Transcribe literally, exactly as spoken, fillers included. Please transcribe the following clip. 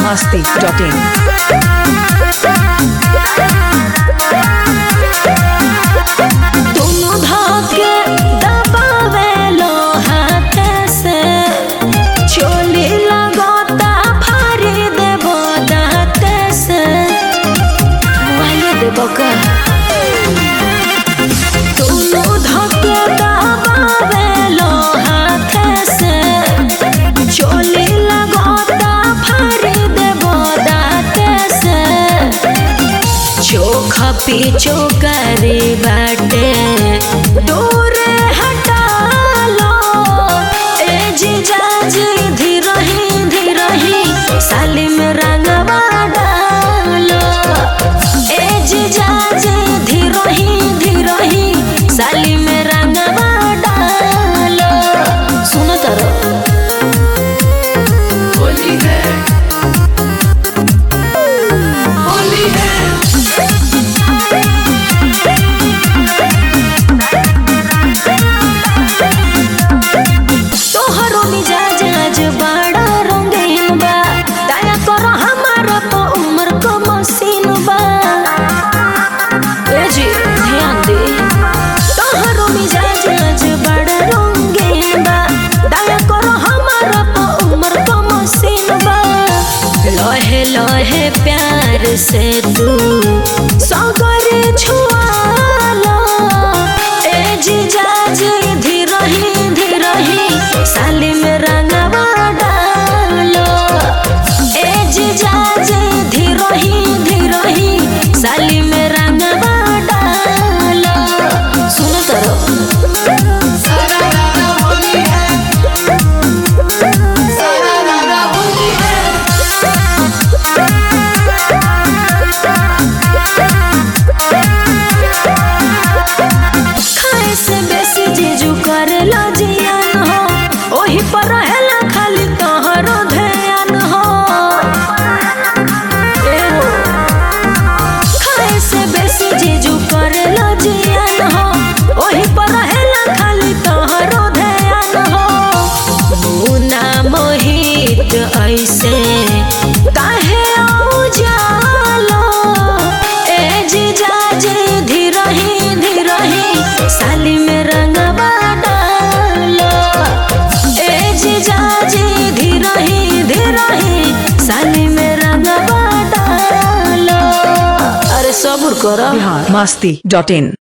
मस्ती dot इन। दोनों धागे दबावे लो हाथ से, चोली लगोता फाड़ी देबो दाँत से। वाले देबो का दोनों धागे दबावे लो हाथ से, चोली लगोता फाड़ी देबो दाँत से। चोखा पीछो करे बाटे दूर हटा लो, ए जीजा जी धीरही धीरही साली में रंगवा डालो। ए जीजा जी धीरही धीरही साली में रंगवा डालो। सुनो तारो होली है होली है तोहरो मिजाज आज बड़ा रंगीन बा, दया करो हमारा तो उम्र को मसीन बा। ए जी ध्यान दे, तोहरो मिजाज आज बड़ा रंगीन बा, दया करो हमारा तो उम्र को मसीन बा। लोहे लोहे प्यार से तू सागरे छुआ लो, ए जीजा जी धीरही धीरही साली में रंगवा डालो। ए जीजा जी धीरही धीरही साली में रंगवा डालो। सुनो तारो सारा रारा होली है सारा रारा होली है। खाए से बेसी जीजू करे लो जियान हो, ओही पर रहेला खाली तोहरो ध्यान हो। ए हो खाए से बेसी जीजू करे लो जियान हो, ओही पर रहेला खाली तोहरो ध्यान हो। मुना मोहित ऐसे काहे औजालो, ए जीजा जी धीरही धीरही साली में रंगवा डालो। ए जीजा जी धीरही धीरही साली में रंगवा डालो। अरे सब्र करो। बिहार मस्ती डॉट इन।